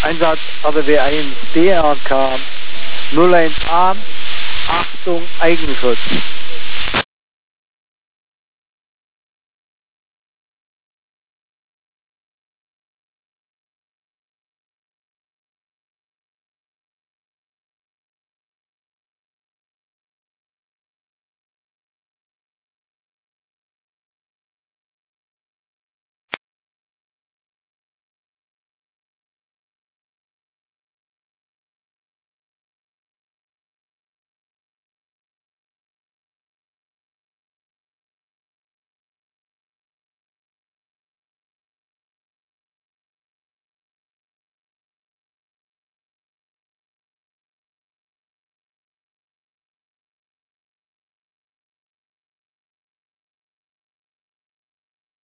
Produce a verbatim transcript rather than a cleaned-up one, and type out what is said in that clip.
Einsatz A D W eins D R K null eins A, Achtung Eigenschutz.